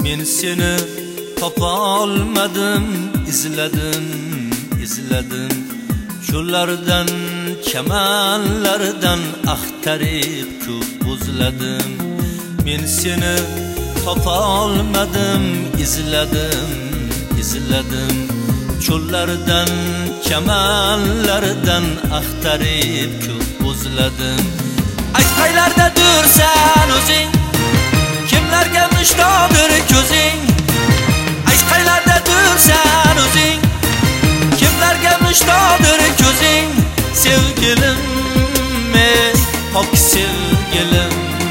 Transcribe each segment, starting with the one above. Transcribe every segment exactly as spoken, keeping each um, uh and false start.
Men seni topa olmadim, izladim, izladim. Cho'llardan, chamanlardan axtarib ko'p buzladim. Men seni topa olmadim, izladim, izladim. Cho'llardan, chamanlardan axtarib ko'p buzladim. Aytqaylarda dursan o'zing, kimlarga mushtoqdir ko'zing. Aytqaylarda dursan o'zing, kimlarga mushtoqdir ko'zing. Sevgilim, ey pok sevgilim.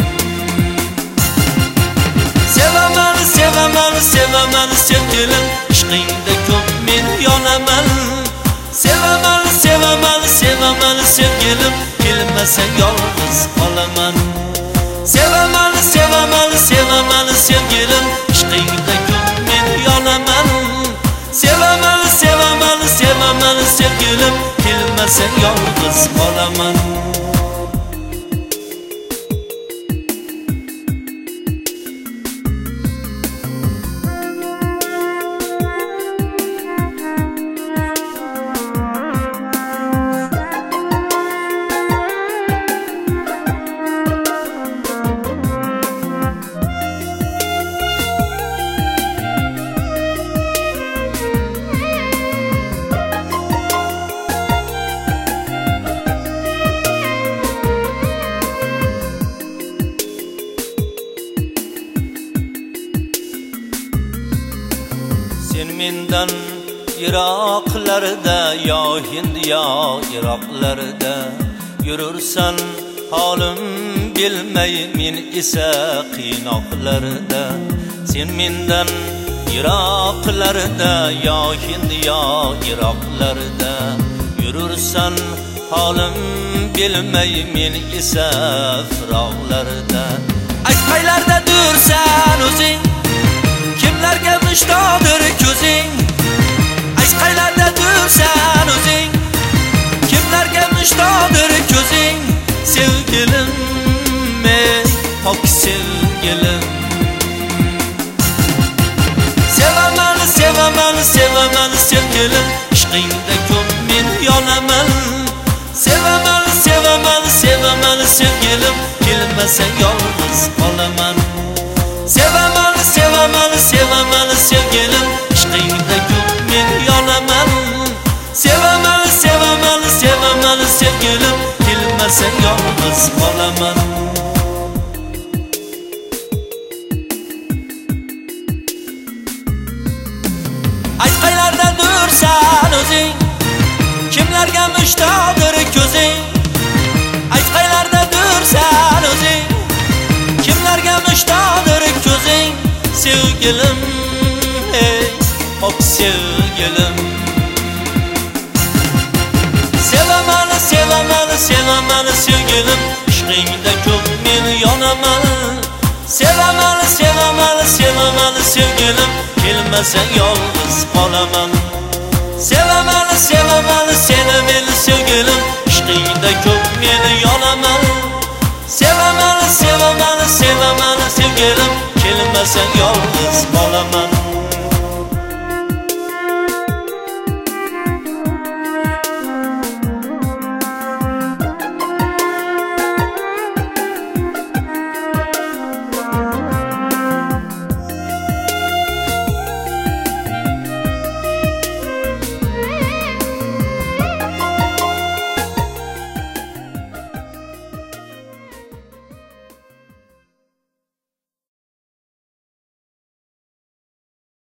Sevaman, sevaman, sevaman sevgilim. Ishqingda ko'p men yonaman. Sevaman, sevaman, sevaman sevgilim. Kelmasang yolg'iz qolaman. Sevaman, sevaman, sevaman sevgilim. Ishqingda ko'p men yonaman. Sevaman, sevaman, sevaman sevgilim. Kelmasang yolg'iz qolaman. Sen mendan yiroqlarda, yo Hind yo Iroqlarda yurursan, holim bilmay men esa qiynoqlarda. Sen mendan yiroqlarda, yo Hind yo Iroqlarda yurursan, holim bilmay men esa firoqlarda. Aytqaylarda dursan o'zing, kimlarga mushtoqdir ko'zing. Aytqaylarda dursan o'zing, kimlarga mushtoqdir ko'zing. Sevgilim, ey pok sevgilim. Sevaman, sevaman, sevaman sevgilim. Ishqingda ko'p men yonaman. Sevaman, sevaman, sevaman sevgilim. Kelmasang yolg'iz qolaman. Sevaman, sevaman, sevaman sevgilim. Ishqingda ko'p men yonaman. Sevaman, sevaman, sevaman sevgilim. Kelmasang yolg'iz qolaman. Aytqaylarda dursan o'zing, kimlarga mushtoqdir ko'zing. Aytqaylarda dursan o'zing, kimlarga mushtoqdir ko'zing. Sevgilim, ey pok sevgilim. Sevaman, sevaman, sevaman sevgilim. Ishqingda ko'p men yonaman. Sevaman, sevaman, sevaman sevgilim. Kelmasang yolg'iz qolaman. Sevaman, sevaman, seni men sevgilim. Ishqingda ko'p men yonaman. Sevaman, sevaman, sevaman sevgilim. Kelmasang yolg'iz qolaman.